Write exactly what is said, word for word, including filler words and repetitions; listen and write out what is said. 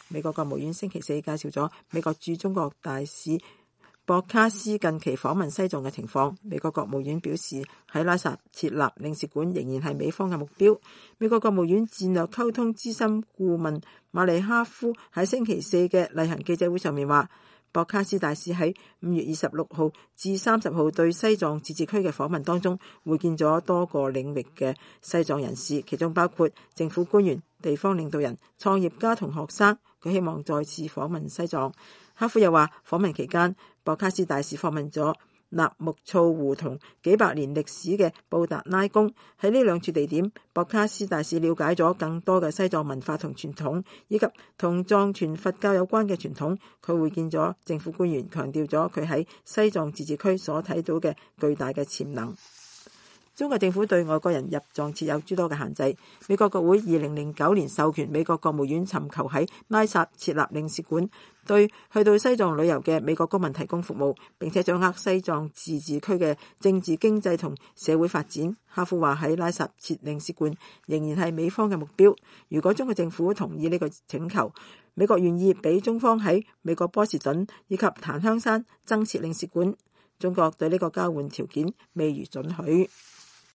美國國務院星期四介紹咗美國駐中國大使博卡斯近期訪問西藏嘅情況。美國國務院表示，喺拉薩設立領事館仍然係美方嘅目標。美國國務院戰略溝通資深顧問馬利哈夫喺星期四嘅例行記者會上面話，博卡斯大使喺五月二十六號至三十號對西藏自治區嘅訪問當中，會見咗多個領域嘅西藏人士，其中包括政府官員、地方領導人、創業家同學生。佢希望再次訪問西藏。哈夫又話，訪問期間，博卡斯大使訪問咗納木措湖同幾百年歷史嘅布達拉宮。喺呢兩處地點，博卡斯大使了解咗更多嘅西藏文化同傳統，以及同藏傳佛教有關嘅傳統。佢會見咗政府官員，強調咗佢喺西藏自治區所睇到嘅巨大嘅潛能。中國政府對外國人入藏設有諸多嘅限制。美國國會二零零九年授權美國國務院尋求喺拉薩設立領事館，對去到西藏旅遊嘅美國公民提供服務，並且掌握西藏自治區嘅政治、經濟同社會發展。哈夫話喺拉薩設領事館仍然係美方嘅目標。如果中國政府同意呢個請求，美國願意俾中方喺美國波士頓以及檀香山增設領事館。中國對呢個交換條件未予准許。